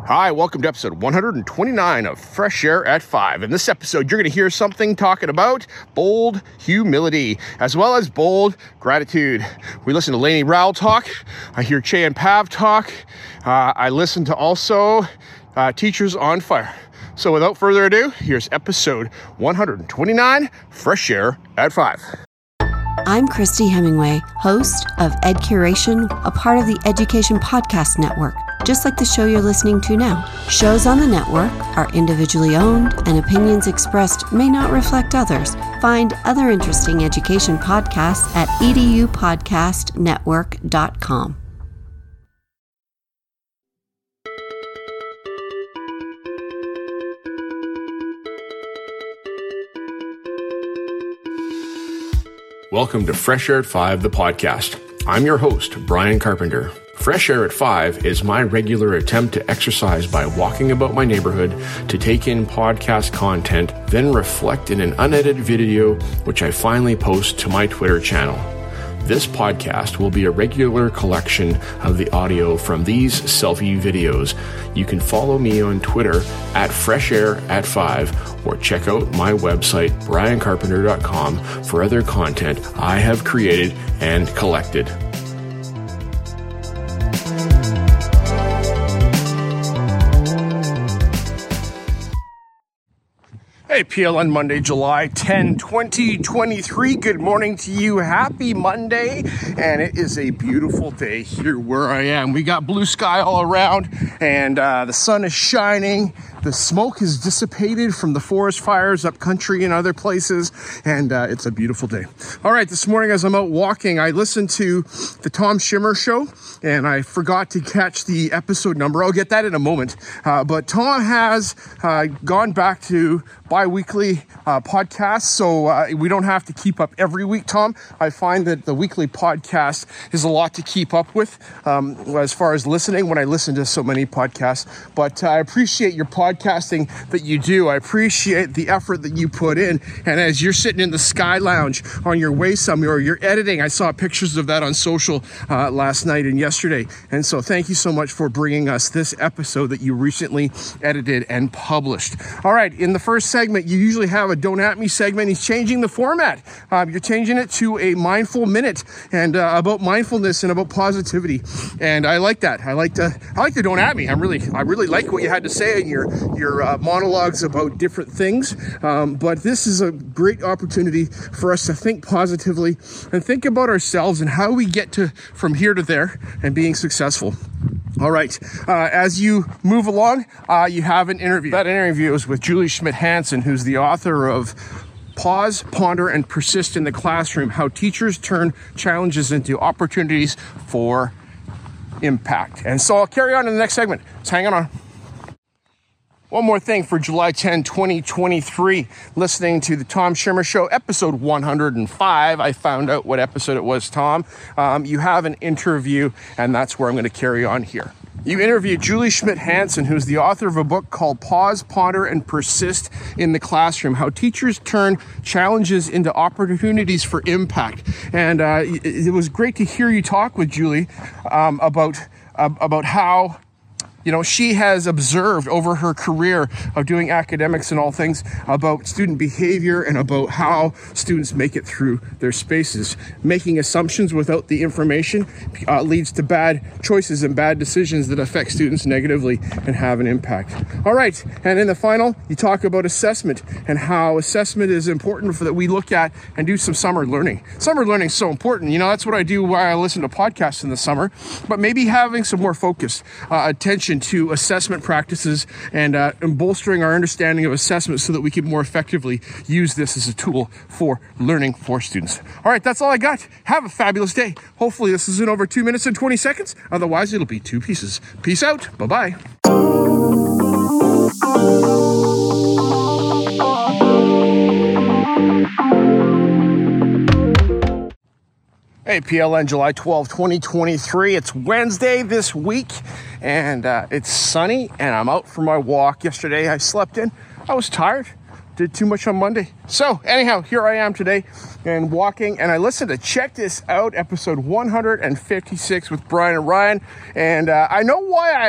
Hi, welcome to episode 129 of Fresh Air at 5. In this episode, you're going to hear something talking about bold humility, as well as bold gratitude. We listen to Lainey Rowell talk. I hear Che and Pav talk. I listen to also Teachers on Fire. So without further ado, here's episode 129, Fresh Air at 5. I'm Christy Hemingway, host of Ed Curation, a part of the Education Podcast Network, just like the show you're listening to now. Shows on the network are individually owned, and opinions expressed may not reflect others. Find other interesting education podcasts at edupodcastnetwork.com. Welcome to Fresh Air at 5, the podcast. I'm your host, Brian Carpenter. Fresh Air at 5 is my regular attempt to exercise by walking about my neighborhood to take in podcast content, then reflect in an unedited video, which I finally post to my Twitter channel. This podcast will be a regular collection of the audio from these selfie videos. You can follow me on Twitter at Fresh Air at 5 or check out my website, briancarpenter.com, for other content I have created and collected. Hey, PLN Monday, July 10, 2023. Good morning to you. Happy Monday. And it is a beautiful day here where I am. We got blue sky all around and the sun is shining. The smoke has dissipated from the forest fires up country and other places, and it's a beautiful day. All right, this morning as I'm out walking, I listened to the Tom Schimmer show, and I forgot to catch the episode number. I'll get that in a moment. But Tom has gone back to bi-weekly podcasts, so we don't have to keep up every week, Tom. I find that the weekly podcast is a lot to keep up with as far as listening when I listen to so many podcasts. But I appreciate your podcasting that you do. I appreciate the effort that you put in. And as you're sitting in the Sky Lounge on your way somewhere, or you're editing, I saw pictures of that on social last night and yesterday. And so thank you so much for bringing us this episode that you recently edited and published. All right, in the first segment, you usually have a Don't At Me segment. He's changing the format. You're changing it to a mindful minute and about mindfulness and about positivity. And I like that. I like the Don't At Me. I really like what you had to say in your monologues about different things. But this is a great opportunity for us to think positively and think about ourselves and how we get from here to there and being successful. All right. As you move along, you have an interview. That interview is with Julie Schmidt-Hansen, who's the author of Pause, Ponder, and Persist in the Classroom: How Teachers Turn Challenges into Opportunities for Impact. And so I'll carry on in the next segment. So hang on. One more thing for July 10, 2023, listening to the Tom Schimmer Show, episode 105. I found out what episode it was, Tom. You have an interview, and that's where I'm going to carry on here. You interviewed Julie Schmidt-Hansen, who's the author of a book called Pause, Ponder, and Persist in the Classroom: How Teachers Turn Challenges into Opportunities for Impact. And it was great to hear you talk with Julie about how she has observed over her career of doing academics and all things about student behavior and about how students make it through their spaces. Making assumptions without the information leads to bad choices and bad decisions that affect students negatively and have an impact. All right, and in the final, you talk about assessment and how assessment is important that we look at and do some summer learning. Summer learning is so important. That's what I do while I listen to podcasts in the summer, but maybe having some more focused attention to assessment practices and bolstering our understanding of assessment so that we can more effectively use this as a tool for learning for students. All right, that's all I got. Have a fabulous day. Hopefully this isn't over 2 minutes and 20 seconds. Otherwise, it'll be 2 pieces. Peace out. Bye-bye. Hey, PLN, July 12, 2023. It's Wednesday this week, and it's sunny, and I'm out for my walk. Yesterday, I slept in. I was tired. Did too much on Monday. So, anyhow, here I am today and walking, and I listened to Check This Out, episode 156 with Brian and Ryan, and I know why I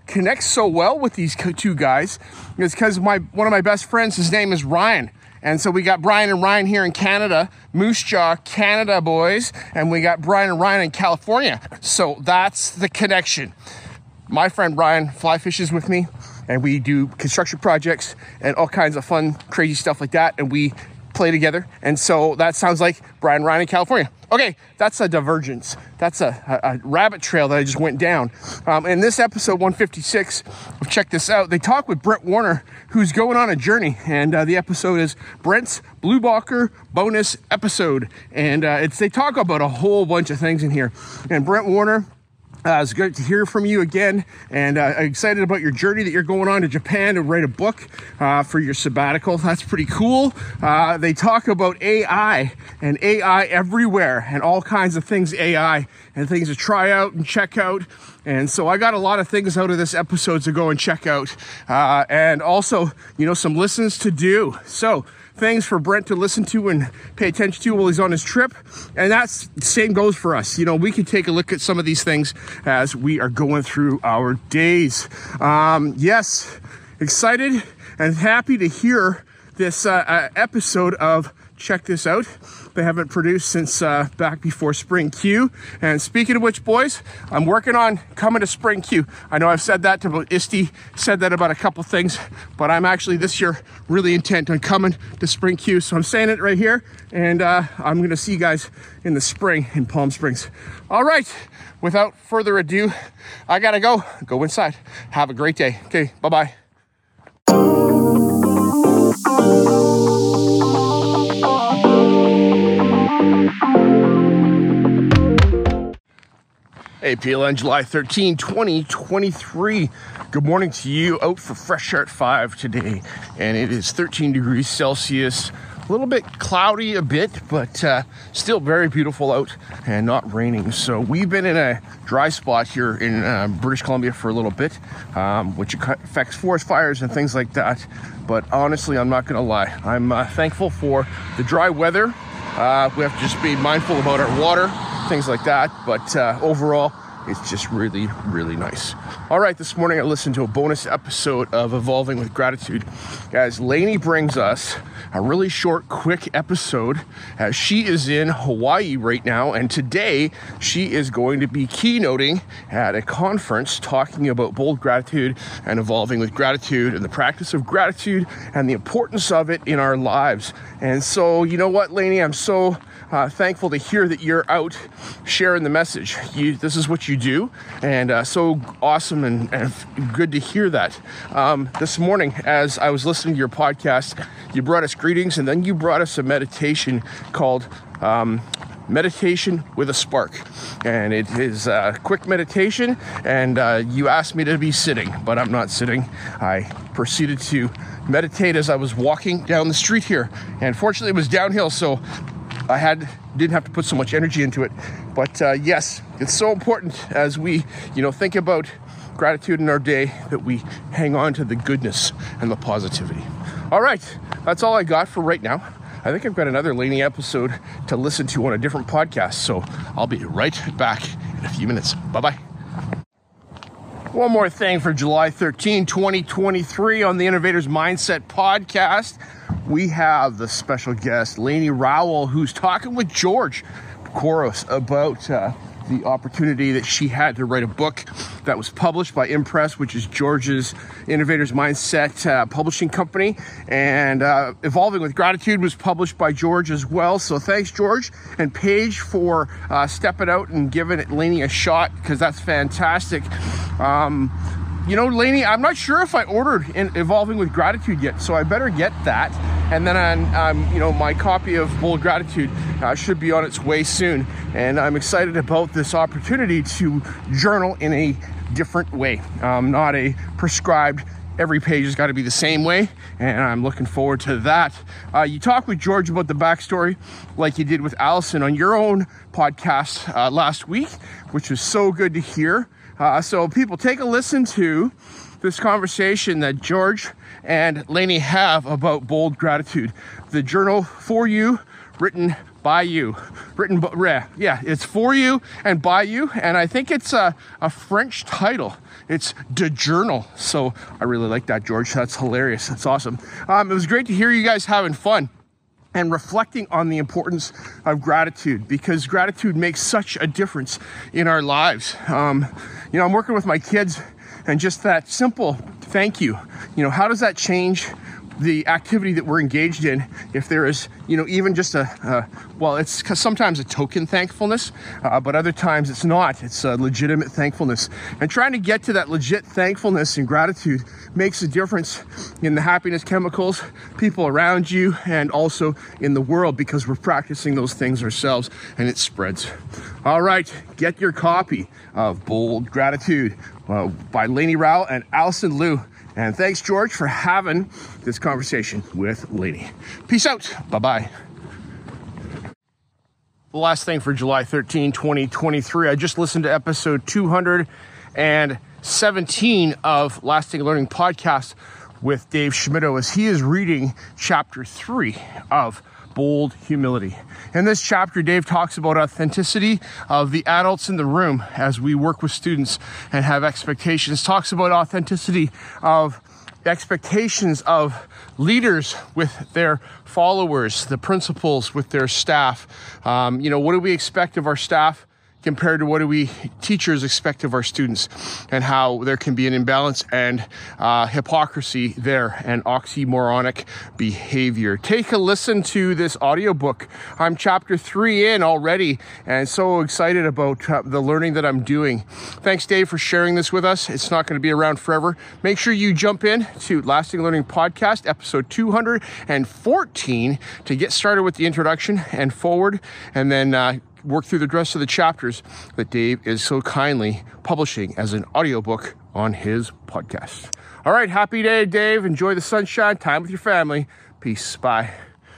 connect so well with these two guys is because one of my best friends, his name is Ryan. And so we got Brian and Ryan here in Canada, Moose Jaw, Canada boys, and we got Brian and Ryan in California. So that's the connection. My friend Ryan fly fishes with me, and we do construction projects and all kinds of fun, crazy stuff like that, and we play together. And so that sounds like Brian and Ryan in California. Okay, that's a divergence. That's a rabbit trail that I just went down. In this episode 156, check this out. They talk with Brent Warner, who's going on a journey. And the episode is Brent's Blue Balker bonus episode. And they talk about a whole bunch of things in here. And Brent Warner, it's good to hear from you again, and excited about your journey that you're going on to Japan to write a book for your sabbatical. That's pretty cool. They talk about AI and AI everywhere and all kinds of things AI and things to try out and check out. And so I got a lot of things out of this episode to go and check out, and also, some listens to do. So things for Brent to listen to and pay attention to while he's on his trip. And that's the same goes for us. We can take a look at some of these things as we are going through our days. Yes, excited and happy to hear this episode of Check This Out. They haven't produced since back before Spring Q. And speaking of which, boys, I'm working on coming to Spring Q. I know I've said that about Isti, said that about a couple things, but I'm actually this year really intent on coming to Spring Q. So I'm saying it right here, and I'm going to see you guys in the spring in Palm Springs. All right, without further ado, I got to go inside. Have a great day. Okay, bye-bye. Hey, PLN, July 13, 2023. Good morning to you. Out for Fresh Start 5 today, and it is 13 degrees Celsius. A little bit cloudy a bit, but still very beautiful out and not raining. So we've been in a dry spot here in British Columbia for a little bit, which affects forest fires and things like that. But honestly, I'm not going to lie. I'm thankful for the dry weather. We have to just be mindful about our water, things like that. But overall, it's just really, really nice. All right, this morning I listened to a bonus episode of Evolving with Gratitude. Guys, Lainey brings us a really short, quick episode as she is in Hawaii right now. And today she is going to be keynoting at a conference talking about bold gratitude and evolving with gratitude and the practice of gratitude and the importance of it in our lives. And so, you know what, Lainey, I'm so thankful to hear that you're out sharing the message. This is what you do, and so awesome and good to hear that. This morning, as I was listening to your podcast, you brought us greetings, and then you brought us a meditation called Meditation with a Spark. And it is a quick meditation, and you asked me to be sitting, but I'm not sitting. I proceeded to meditate as I was walking down the street here, and fortunately it was downhill, so I didn't have to put so much energy into it. But yes, it's so important as we, think about gratitude in our day that we hang on to the goodness and the positivity. All right, that's all I got for right now. I think I've got another Lainey episode to listen to on a different podcast, so I'll be right back in a few minutes. Bye-bye. One more thing for July 13, 2023 on the Innovators Mindset podcast. We have the special guest, Lainey Rowell, who's talking with George Couros about the opportunity that she had to write a book that was published by Impress, which is George's Innovators Mindset publishing company. And Evolving with Gratitude was published by George as well. So thanks, George and Paige, for stepping out and giving Lainey a shot, because that's fantastic. Lainey, I'm not sure if I ordered Evolving with Gratitude yet, so I better get that. And then, my copy of Bold Gratitude should be on its way soon. And I'm excited about this opportunity to journal in a different way, not a prescribed, every page has got to be the same way. And I'm looking forward to that. You talked with George about the backstory, like you did with Allison on your own podcast last week, which was so good to hear. So people, take a listen to this conversation that George and Lainey have about bold gratitude. The journal for you written by you. It's for you and by you. And I think it's a French title. It's De Journal. So I really like that, George. That's hilarious. That's awesome. It was great to hear you guys having fun and reflecting on the importance of gratitude, because gratitude makes such a difference in our lives. I'm working with my kids, and just that simple thank you, how does that change the activity that we're engaged in? If there is, even just it's sometimes a token thankfulness, but other times it's not. It's a legitimate thankfulness. And trying to get to that legit thankfulness and gratitude makes a difference in the happiness chemicals, people around you, and also in the world, because we're practicing those things ourselves and it spreads. All right, get your copy of Bold Gratitude by Lainey Rowell and Allison Liu. And thanks, George, for having this conversation with Lainey. Peace out. Bye-bye. The last thing for July 13, 2023, I just listened to episode 217 of Lasting Learning Podcast with Dave Schmittou as he is reading chapter 3 of Bold Humility. In this chapter, Dave talks about authenticity of the adults in the room as we work with students and have expectations. Talks about authenticity of expectations of leaders with their followers, the principals with their staff. What do we expect of our staff compared to what do we teachers expect of our students, and how there can be an imbalance and hypocrisy there and oxymoronic behavior. Take a listen to this audiobook. I'm chapter 3 in already and so excited about the learning that I'm doing. Thanks, Dave, for sharing this with us. It's not going to be around forever. Make sure you jump in to Lasting Learning Podcast, episode 214, to get started with the introduction and forward, and then work through the rest of the chapters that Dave is so kindly publishing as an audiobook on his podcast. All right, happy day, Dave. Enjoy the sunshine, time with your family. Peace. Bye.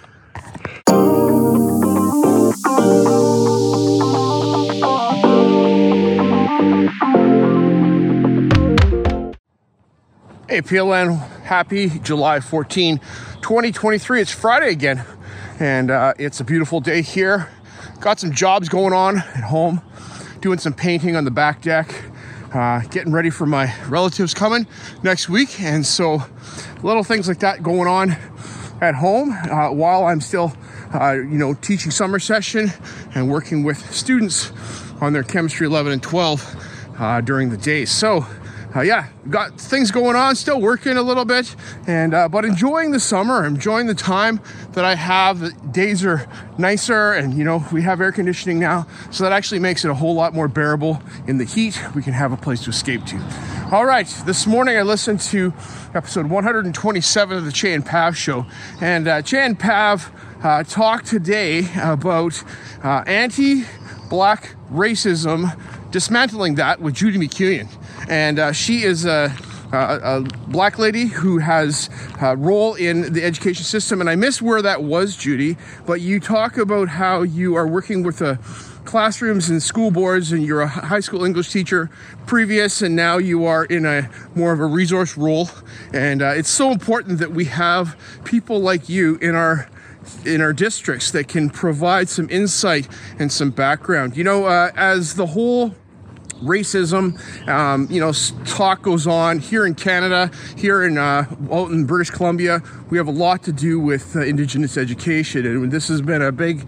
Hey, PLN, happy July 14, 2023. It's Friday again, and it's a beautiful day here. Got some jobs going on at home, doing some painting on the back deck, getting ready for my relatives coming next week. And so little things like that going on at home while I'm still, teaching summer session and working with students on their chemistry 11 and 12 during the day. So got things going on, still working a little bit, and but enjoying the summer, enjoying the time that I have. The days are nicer, and we have air conditioning now, so that actually makes it a whole lot more bearable in the heat. We can have a place to escape to. All right, this morning I listened to episode 127 of the Che and Pav show, and Che and Pav talked today about anti-black racism, dismantling that with Judy McCuyon. And she is a black lady who has a role in the education system. And I missed where that was, Judy, but you talk about how you are working with classrooms and school boards, and you're a high school English teacher previous, and now you are in a more of a resource role. And it's so important that we have people like you in our districts that can provide some insight and some background. As the whole racism, talk goes on here in Canada, here in Alton, British Columbia. We have a lot to do with Indigenous education, and this has been a big,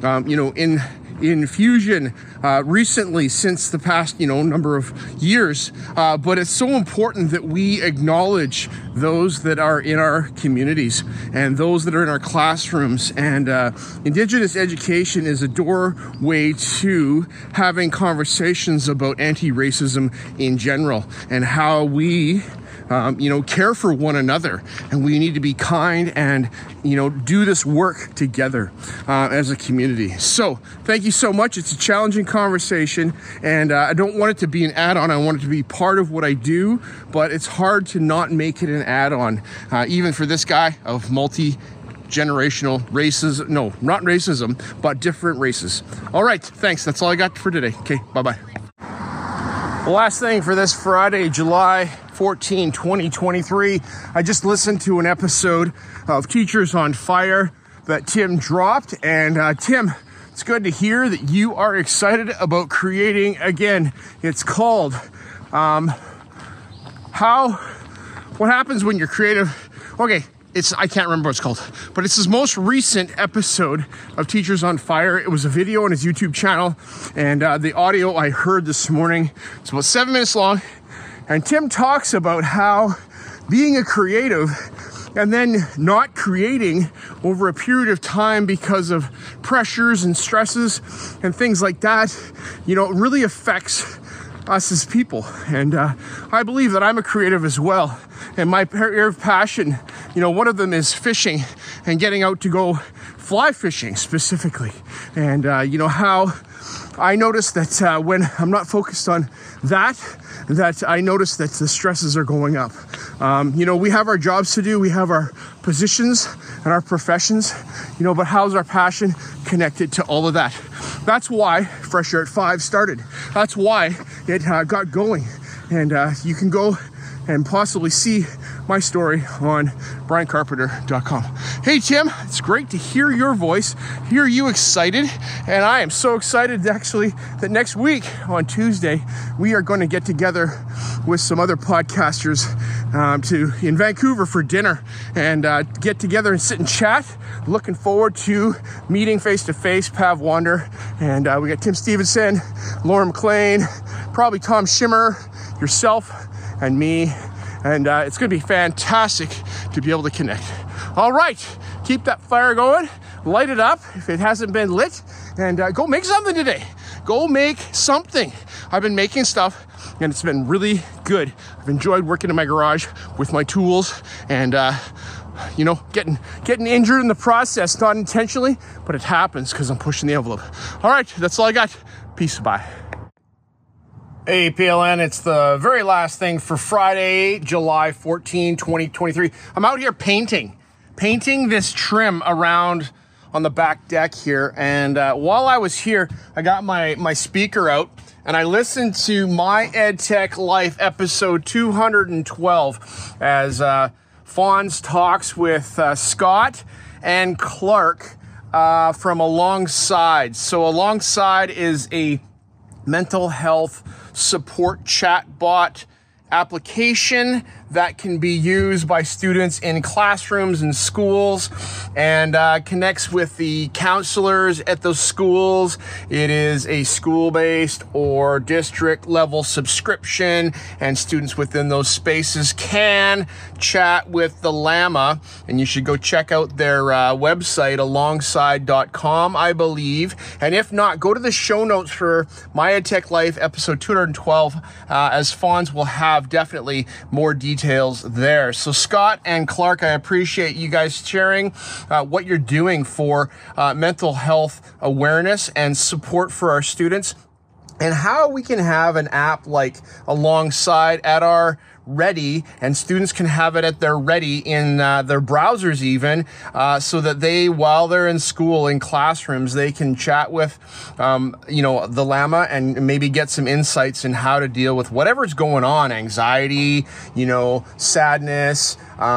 infusion recently since the past, number of years. But it's so important that we acknowledge those that are in our communities and those that are in our classrooms. And Indigenous education is a doorway to having conversations about anti-racism in general, and how we care for one another, and we need to be kind and, do this work together as a community. So thank you so much. It's a challenging conversation, and I don't want it to be an add-on. I want it to be part of what I do, but it's hard to not make it an add-on, even for this guy of multi-generational races. No, not racism, but different races. All right, thanks. That's all I got for today. Okay, bye-bye. The last thing for this Friday, July 14, 2023, I just listened to an episode of Teachers on Fire. that Tim dropped. And Tim, it's good to hear that you are excited about creating again. It's called what happens when you're creative. Okay, I can't remember what it's called, but it's his most recent episode of Teachers on Fire. It was a video on his YouTube channel, and the audio I heard this morning, it's about 7 minutes long. And Tim talks about how being a creative and then not creating over a period of time because of pressures and stresses and things like that, it really affects us as people. And I believe that I'm a creative as well. And my area of passion, one of them is fishing and getting out to go fly fishing specifically. And how I notice that when I'm not focused on that I notice that the stresses are going up. We have our jobs to do, we have our positions and our professions, but how's our passion connected to all of that? That's why Fresh Air at 5 started. That's why it got going. And you can go and possibly see my story on briancarpenter.com. Hey Tim, it's great to hear your voice, hear you excited, and I am so excited actually that next week on Tuesday we are going to get together with some other podcasters in Vancouver for dinner and get together and sit and chat. Looking forward to meeting face to face Pav Wander, and we got Tim Stevenson, Lauren McLean, probably Tom Schimmer, yourself, and me. And it's going to be fantastic to be able to connect. All right, keep that fire going. Light it up if it hasn't been lit. And go make something today. Go make something. I've been making stuff, and it's been really good. I've enjoyed working in my garage with my tools and, getting injured in the process, not intentionally, but it happens because I'm pushing the envelope. All right, that's all I got. Peace, bye. Hey, PLN, it's the very last thing for Friday, July 14, 2023. I'm out here painting this trim around on the back deck here. And while I was here, I got my speaker out and I listened to My EdTech Life episode 212 as Fonz talks with Scott and Clark from Alongside. So Alongside is a mental health support chatbot application that can be used by students in classrooms and schools and connects with the counselors at those schools. It is a school-based or district-level subscription, and students within those spaces can chat with the Llama, and you should go check out their website, alongside.com, I believe. And if not, go to the show notes for My EdTech Life episode 212, as Fonz will have definitely more details there. So Scott and Clark, I appreciate you guys sharing what you're doing for mental health awareness and support for our students, and how we can have an app like Alongside at our ready, and students can have it at their ready in their browsers even, so that they, while they're in school, in classrooms, they can chat with, the Llama and maybe get some insights in how to deal with whatever's going on, anxiety, sadness,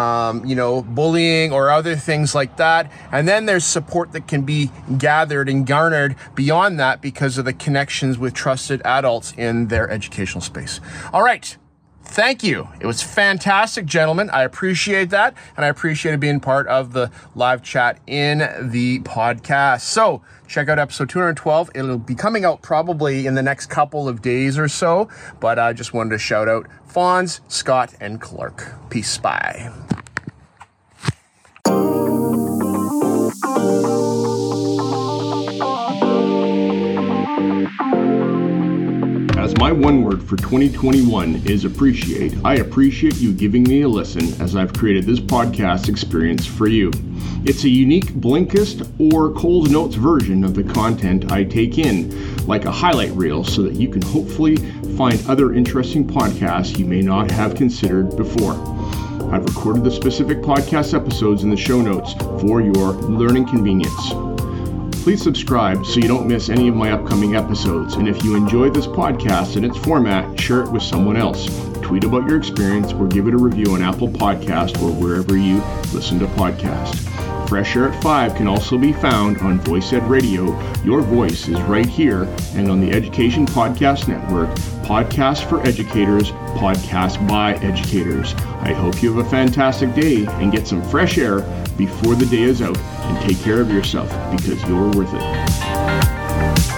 bullying or other things like that. And then there's support that can be gathered and garnered beyond that because of the connections with trusted adults in their educational space. All right. Thank you. It was fantastic, gentlemen. I appreciate that. And I appreciate being part of the live chat in the podcast. So check out episode 212. It'll be coming out probably in the next couple of days or so. But I just wanted to shout out Fonz, Scott, and Clark. Peace. Bye. As my one word for 2021 is appreciate, I appreciate you giving me a listen as I've created this podcast experience for you. It's a unique Blinkist or Coles Notes version of the content I take in, like a highlight reel, so that you can hopefully find other interesting podcasts you may not have considered before. I've recorded the specific podcast episodes in the show notes for your learning convenience. Please subscribe so you don't miss any of my upcoming episodes. And if you enjoyed this podcast and its format, share it with someone else. Tweet about your experience or give it a review on Apple Podcast or wherever you listen to podcasts. Fresh Air at 5 can also be found on Voice Ed Radio. Your voice is right here, and on the Education Podcast Network, podcasts for educators, podcasts by educators. I hope you have a fantastic day and get some fresh air before the day is out, and take care of yourself because you're worth it.